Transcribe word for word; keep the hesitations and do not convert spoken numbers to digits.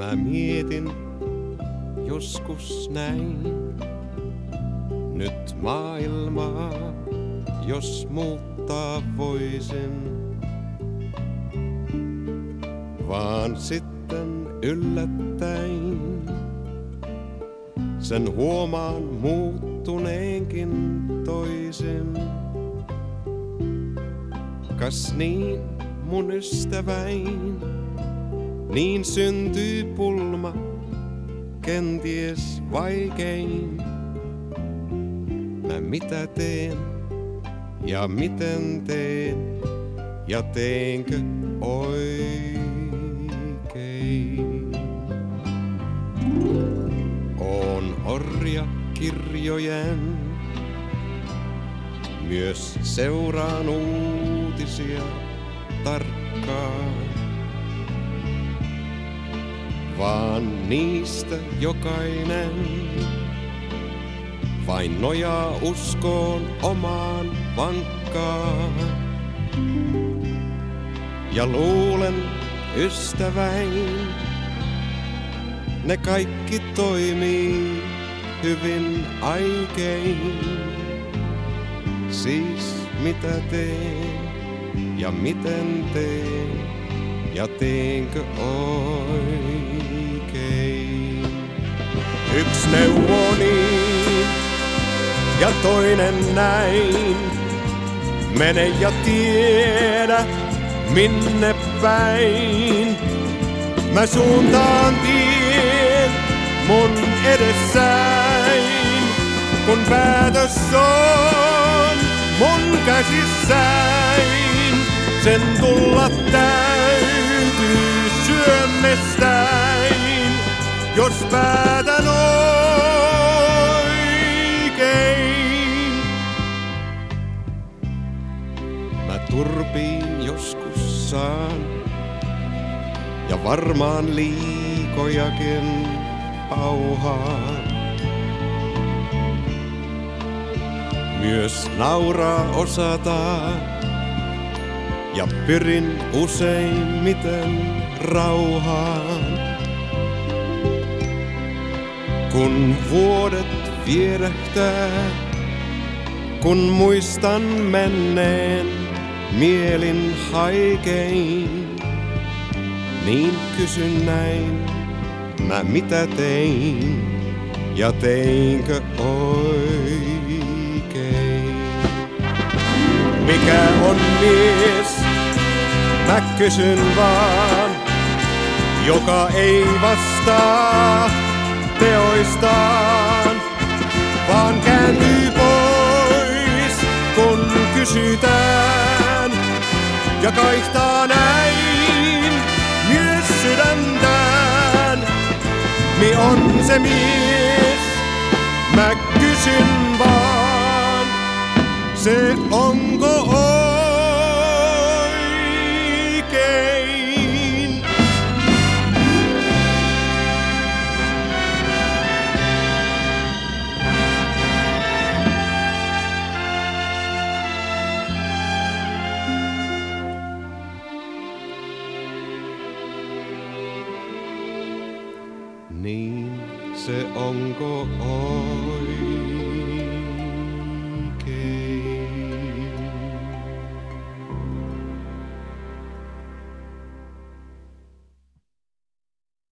Mä mietin joskus näin, nyt maailmaa, jos muuttaa voisin. Vaan sitten yllättäin sen huomaan muuttuneenkin toisin. Kas niin, mun ystäväin, niin syntyy pulma, kenties vaikein. Mä mitä teen ja miten teen ja teenkö oikein. Oon orja kirjojen, myös seuraan uutisia tarkkaan. Vaan niistä jokainen vain nojaa uskoon omaan vankkaan. Ja luulen ystäväin, ne kaikki toimii hyvin aikein. Siis mitä teen ja miten teen ja teenkö oikein. Yks neuvoni ja toinen näin, mene ja tiedä minne päin. Mä suuntaan tien mun edessäin, kun päätös on mun käsissäin. Sen tulla täytyy syömmestäin, jos päätän oikein. Mä turpiin joskus saan, ja varmaan liikojakin pauhaan. Myös nauraa osataan, ja pyrin useimmiten rauhaan. Kun vuodet vierähtää, kun muistan menneen mielin haikein, niin kysyn näin, mä mitä tein ja teinkö oikein. Mikä on mies, mä kysyn vaan, joka ei vastaa teoistaan, vaan kääntyy pois, kun kysytään, ja kaihtaa näin myös sydäntään. Mi on se mies, mä kysyn vaan, se onko oikein. Niin se onko oikein.